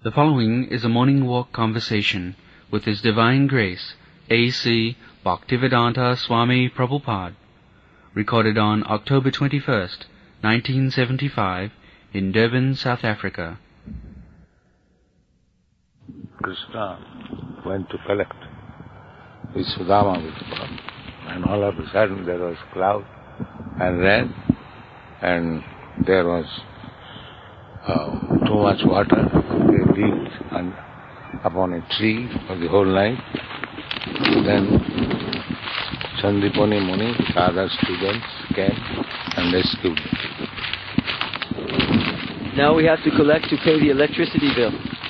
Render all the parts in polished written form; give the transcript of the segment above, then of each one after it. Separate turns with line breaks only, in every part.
The following is a morning walk conversation with His Divine Grace, A.C. Bhaktivedanta Swami Prabhupada, recorded on October 21st, 1975, in Durban, South Africa.
Krishna went to collect with Sudama with Prabhupada, and all of a sudden there was cloud and rain, and there was too much water. They dipped upon a tree for the whole night. Then Chandipani Muni, with other students, came and rescued them.
Now we have to collect to pay the electricity bill.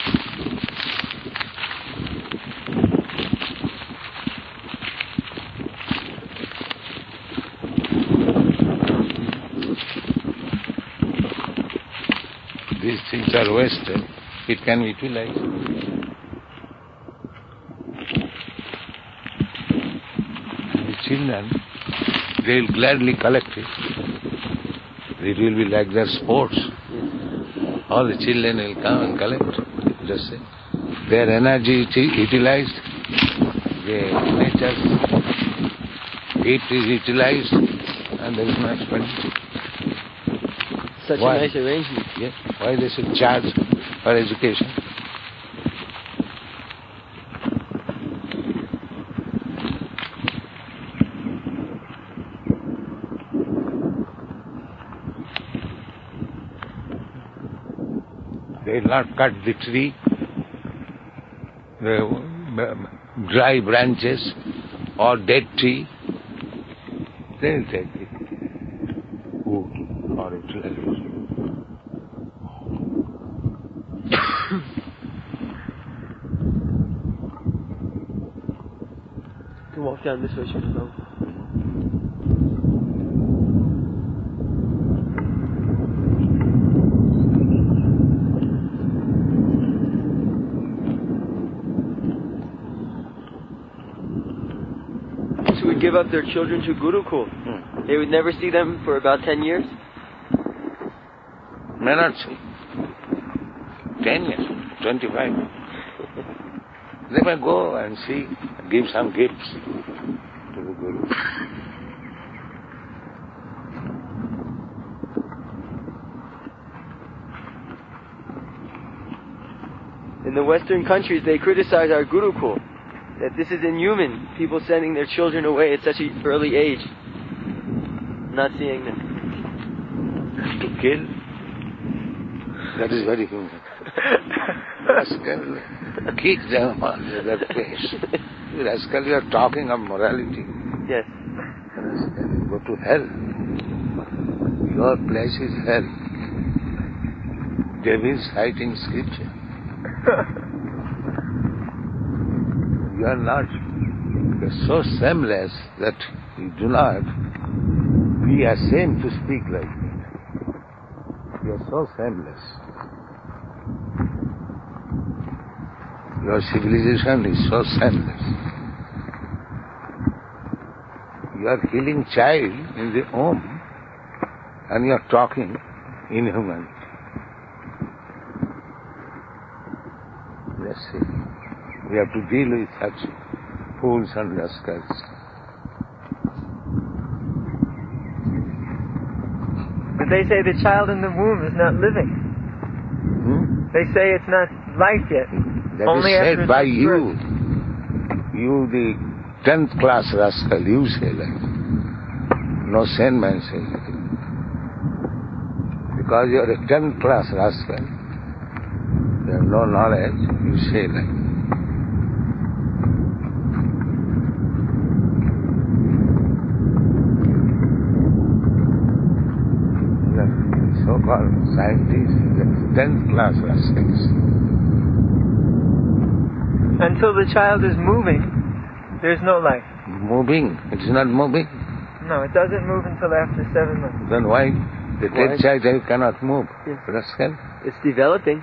These things are wasted. It can be utilized. And the children, they will gladly collect it. It will be like their sports. All the children will come and collect. Just say, their energy is utilized, the nature's heat is utilized, and there is no expenditure.
Such
Why?
a nice arrangement.
Yes. Why they should charge for education? They will not cut the tree, the dry branches or dead tree. They will take the wood or utilization.
To walk down this way, Shri. Who would give up their children to Gurukul. They would never see them for about 10 years?
May not see. 10 years, 25. They may go and see, give some gifts to the Guru.
In the Western countries, they criticize our Gurukul, that this is inhuman, people sending their children away at such an early age, not seeing them.
To kill, that is very human. Rascal, kick them on their face. Rascal, you are talking of morality.
Yes.
Rascal, go to hell. Your place is hell. Devil citing scripture. You are not, you are so shameless that you do not be ashamed to speak like that. You are so shameless. Your civilization is so shameless. You are killing child in the home and you are talking inhuman. Let's see. We have to deal with such fools and rascals.
But they say the child in the womb is not living. They say it's not life yet.
That
Only
is
after
said by
it's
you. You, the 10th class rascal, you say that. No sane man says that. Because you are a 10th class rascal, you have no knowledge, you say that. So-called scientists, the 10th class rascals.
Until the child is moving, there's no life.
Moving, it is not moving.
No, it doesn't move until after 7 months.
Then why the dead child cannot move?
Yes.
Rascal?
It's developing.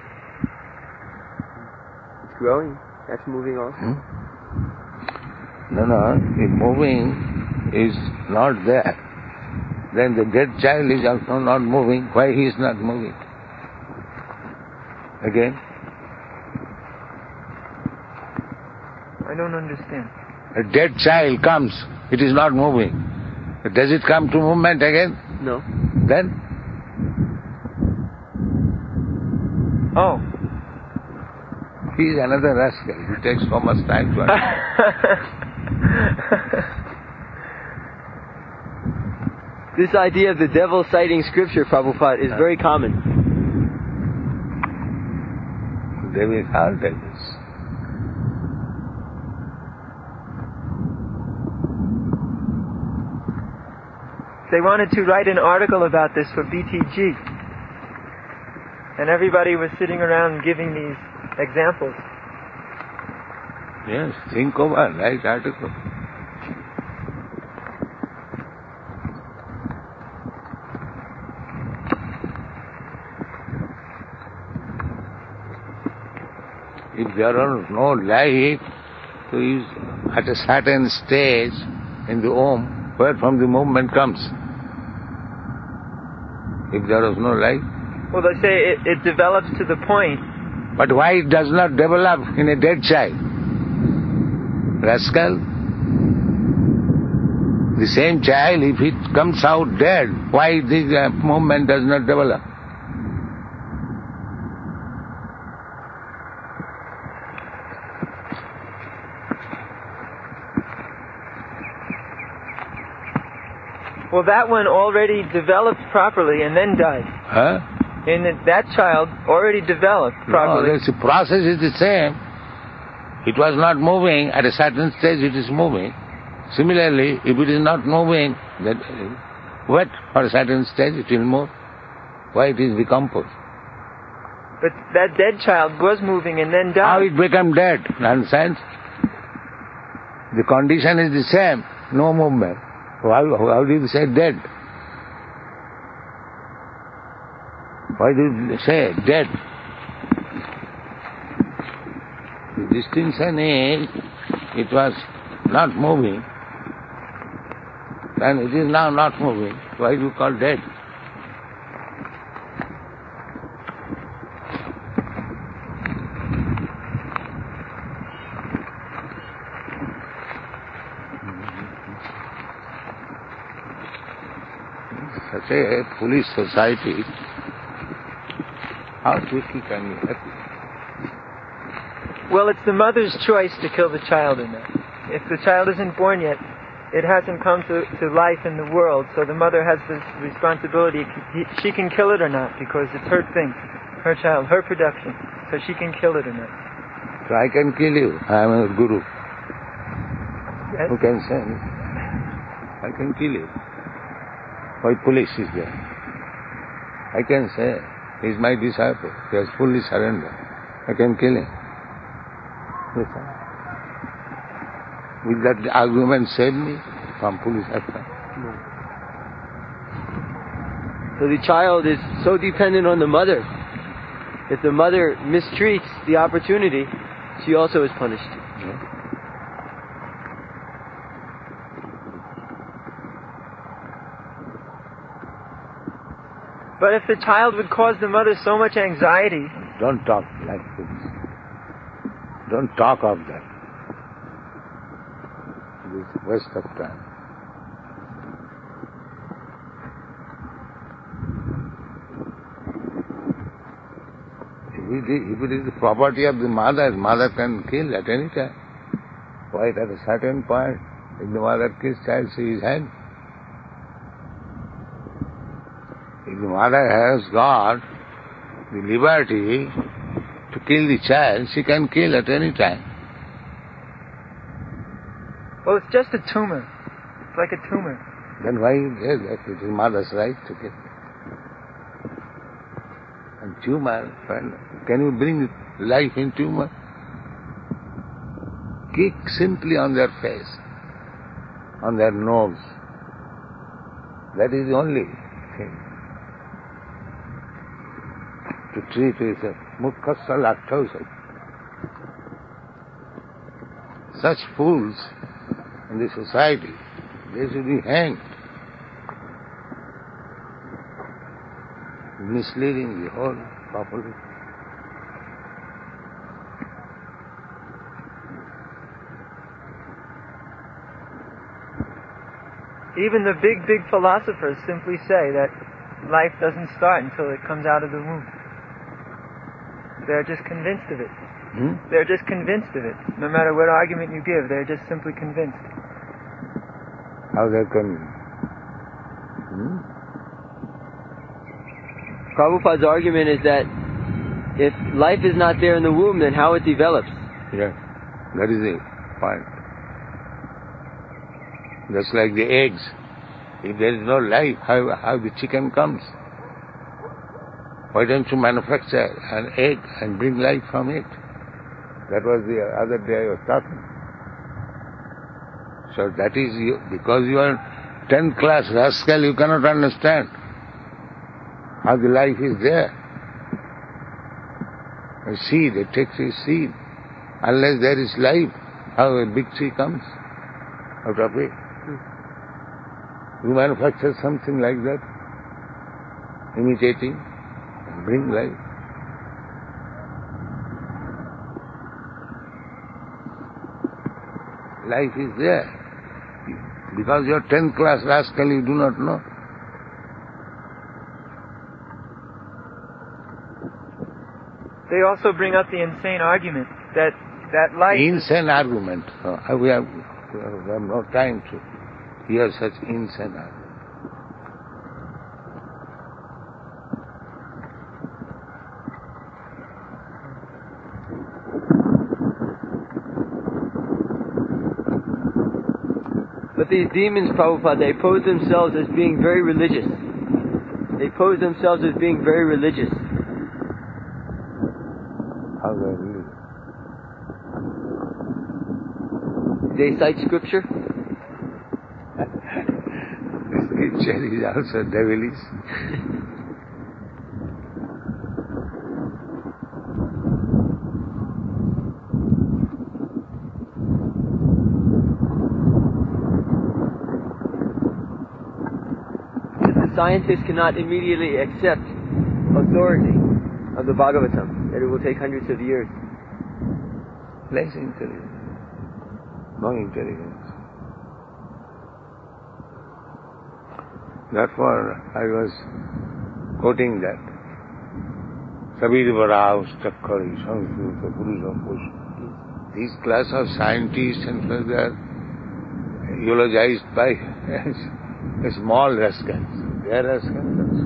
It's growing. That's moving also.
No, the moving is not there. Then the dead child is also not moving. Why he is not moving? Again?
I don't understand.
A dead child comes, it is not moving. Does it come to movement again?
No.
Then?
Oh.
He is another rascal. He takes so much time to understand.
This idea of the devil citing scripture, Prabhupada, is very common.
They will all tell this.
They wanted to write an article about this for BTG. And everybody was sitting around giving these examples.
Yes, think over, write article. If there are no life, so is at a certain stage in the home where from the movement comes. If there is no life.
Well, they say it develops to the point.
But why it does not develop in a dead child? Rascal. The same child, if it comes out dead, why the movement does not develop?
Well, that one already developed properly and then died.
Huh?
And that child already developed properly.
No, the process is the same. It was not moving. At a certain stage it is moving. Similarly, if it is not moving, then wait for a certain stage it will move. Why it is decomposed?
But that dead child was moving and then died.
How it became dead? Nonsense. The condition is the same. No movement. How do you say dead? Why do you say dead? The distinction is, it was not moving, and it is now not moving. Why do you call dead? Such a foolish society, how quickly can you help it?
Well, it's the mother's choice to kill the child or not. If the child isn't born yet, it hasn't come to life in the world, so the mother has this responsibility. She can kill it or not, because it's her thing, her child, her production, so she can kill it or not.
So I can kill you. I am a guru.
Yes?
Who can say? I can kill you. Why police is there? I can say, he is my disciple. He has fully surrendered. I can kill him. Will that argument save me from police action?
No. So the child is so dependent on the mother. If the mother mistreats the opportunity, she also is punished.
Yeah.
But if the child would cause the mother so much anxiety...
Don't talk like this. Don't talk of that. It is a waste of time. If it is the property of the mother can kill at any time. Why at a certain point, if the mother kills child, she is hanged. If the mother has got the liberty to kill the child, she can kill at any time.
Well, it's just a tumor. It's like a tumor.
Then why is that? It is mother's right to kill. And tumor, friend, can you bring life in tumor? Kick simply on their face, on their nose. That is the only thing to treat with a mukhassa lactosa. Such fools in the society, they should be hanged. Misleading the whole population.
Even the big philosophers simply say that life doesn't start until it comes out of the womb. They're just convinced of it. They're just convinced of it. No matter what argument you give, they're just simply convinced.
How they're convinced?
Prabhupada's argument is that if life is not there in the womb, then how it develops?
Yes, that is the point. Just like the eggs. If there is no life, how the chicken comes? Why don't you manufacture an egg and bring life from it? That was the other day I was talking. So that is you, because you are 10th class rascal, you cannot understand how the life is there. A seed, it takes a seed. Unless there is life, how a big tree comes out of it? You manufacture something like that, imitating, and bring life. Life is there. Because you are 10th class rascal, you do not know.
They also bring up the insane argument that life...
Insane argument. We have no time to hear such insane argument.
But these demons, Prabhupada, they pose themselves as being very religious. They pose themselves as being very religious.
How they religious?
They cite scripture.
Scripture is also devilish.
Scientists cannot immediately accept authority of the Bhagavatam, that it will take hundreds of years.
Less intelligence. No intelligence. Therefore, I was quoting that. Sabir Varao Stakkari Sanskruta Purusha Push. These class of scientists and so they are eulogized by small rascals. They are rascals.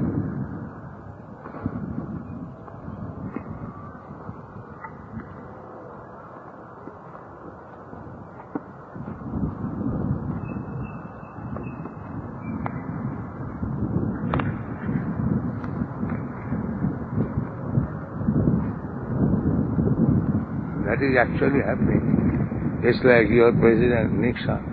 That is actually happening. Just like your President Nixon.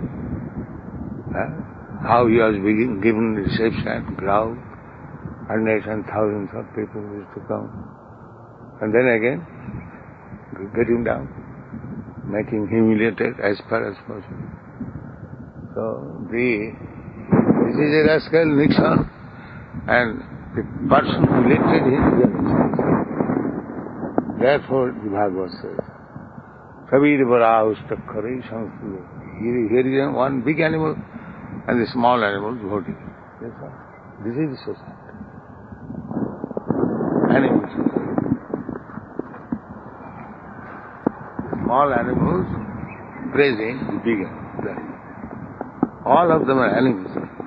How he was being given reception, crowd, hundreds and thousands of people used to come. And then again, get him down, make him humiliated as far as possible. So, this is a rascal Nixon, and the person who elected him is a Nixon. Therefore, the Bhagavad says, Kabir Varao Stakkari Sanskruta. Here is one big animal, and the small animals voting. That's all. This is the society. Animal society. Small animals praising the big animals. All of them are animals.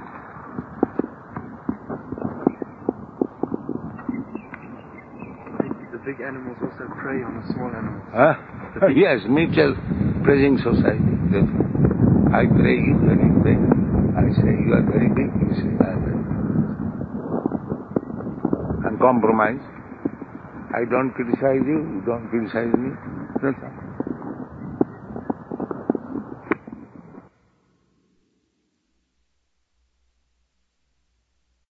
The big animals also prey on the small animals.
Yes, mutual praising society. I pray you very big. I say you are very big. You say I am very big. And compromise. I don't criticize you, you don't criticize me. That's all.